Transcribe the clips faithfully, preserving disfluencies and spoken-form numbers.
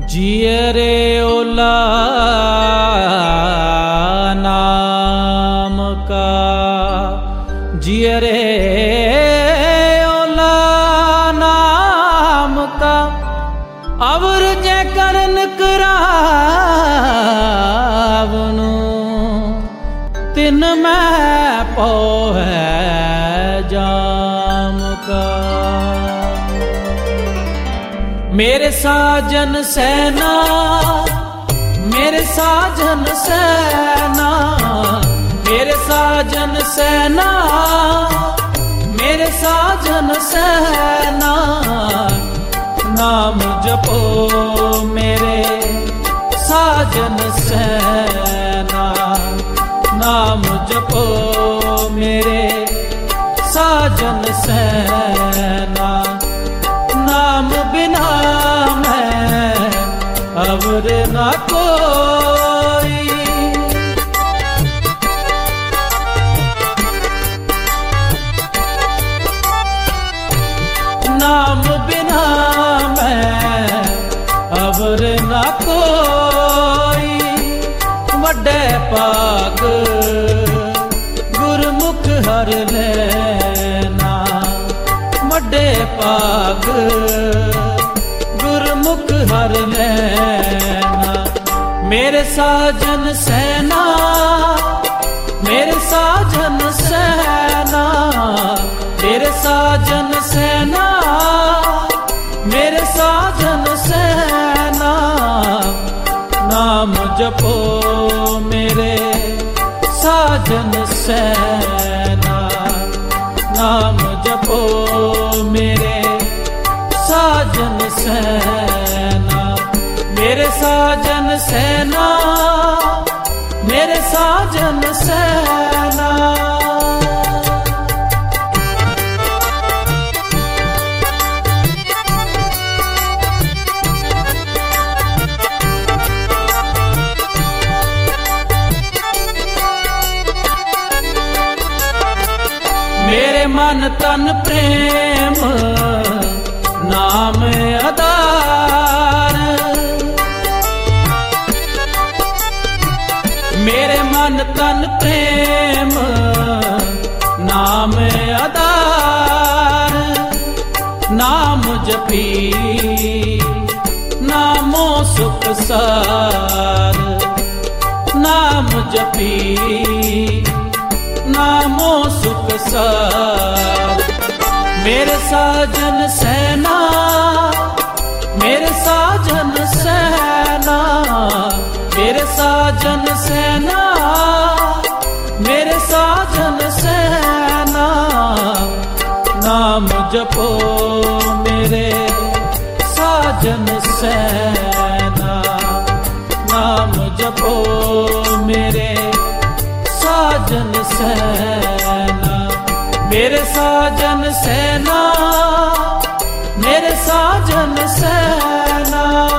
जिय रे ओला नाम का, जिय रे ओला नाम का, अवर जे करन करावनु तिन मैं पोहे जाम का। मेरे साजन सेना, मेरे साजन सेना, मेरे साजन सेना, मेरे साजन सेना, नाम जपो मेरे साजन सेना, नाम जपो मेरे साजन सेना। नाम बिना मैं अवर ना कोई, नाम बिना मैं अवर ना कोई। वड्डे पाग गुरमुख हर लेना, वड्डे पाग गुरमुख हर लेना। मेरे साजन सेना, मेरे साजन सेना, मेरे साजन सेना, मेरे साजन सेना, नाम जपो मेरे साजन सेना, नाम जपो मेरे साजन सेना। मेरे साजन सेना, मेरे साजन सेना। मेरे मन तन प्रेम नाम आधार, मेरे मन तन प्रेम नाम आधार। नाम जपी नामो सुख सार, नाम जपी नामो सुख सार। मेरे साजन सेना, मेरे साजन सेना, मेरे साजन सेना, मेरे साजन सेना, नाम जपो मेरे साजन सेना, नाम जपो मेरे साजन सेना। मेरे साजन सेना, मेरे साजन सेना।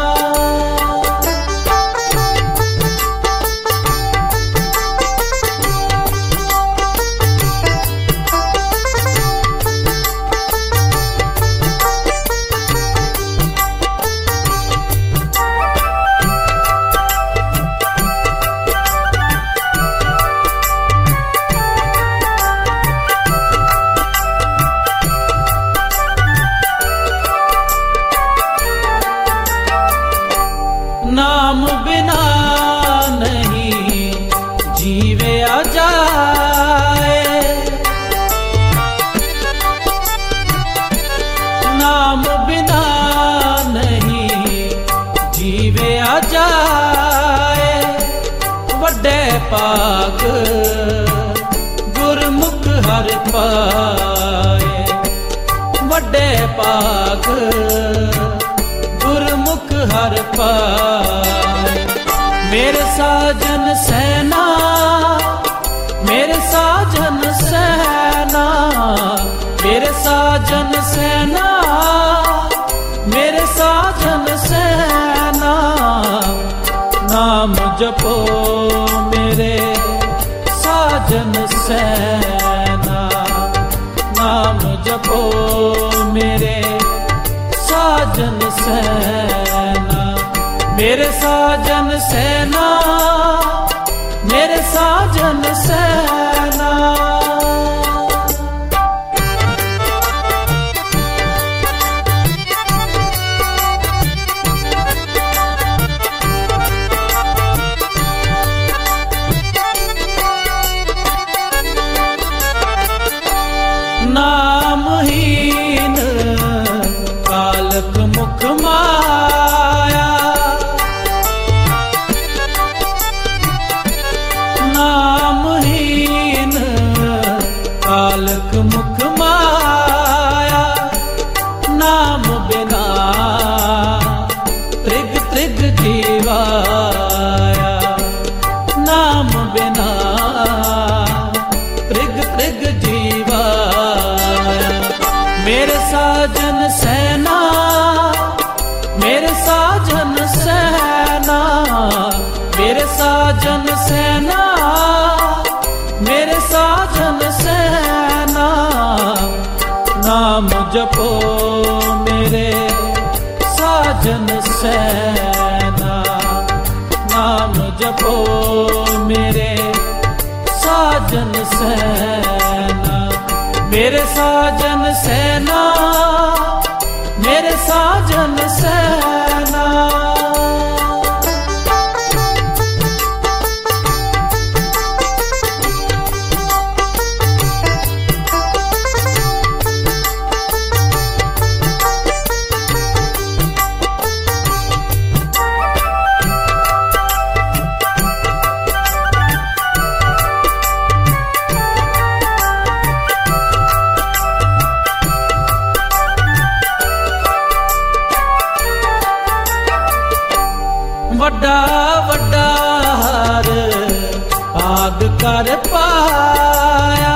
नाम बिना नहीं जीवे आ जाए, नाम बिना नहीं जीवे आ जाए। वड्डे पाग गुरमुख हर पाए, वड्डे पाग गुरमुख हर पाए। मेरे साजन सेना, मेरे साजन सेना, मेरे साजन सेना, मेरे साजन सेना, नाम जपो मेरे साजन सेना, नाम जपो मेरे साजन सेना। मेरे साजन सेना, मेरे साजन सेना। नामहीन कालक मुख माया, नामहीन कालक मुख माया। नाम बिना त्रिग त्रिग जीवाया, नाम बिना त्रिग त्रिग जीवाया। मेरे साजन सेना, मेरे साजन सेना, मेरे साजन सेना, मेरे साजन सेना। नाम जपो मेरे साजन सेना, नाम जपो मेरे साजन सेना। मेरे साजन सेना, मेरे साजन सेना। वड्डा वड्डा हार भाग कर पाया,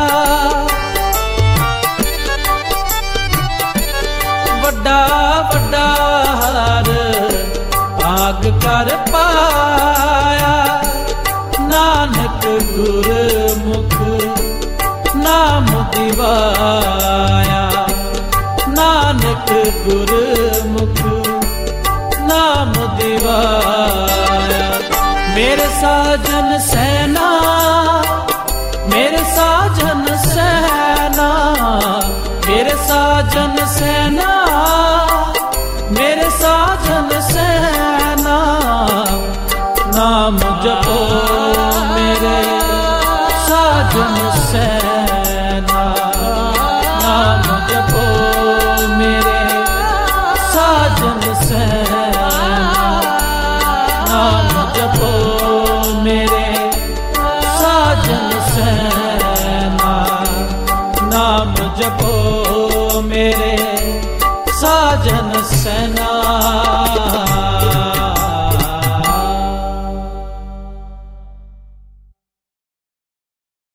वड्डा वड्डा हार भाग कर पाया। नानक गुरमुख नाम दिवाया, नानक गुरमुख नाम दिवाया। मेरे साजन सेना, मेरे साजन सेना, मेरे साजन सेना, मेरे साजन सेना। नाम जपो मेरे साजन सेना, नाम जपो मेरे साजन सेना। नाम जपो मेरे साजन सेना, नाम जपो मेरे साजन सेना।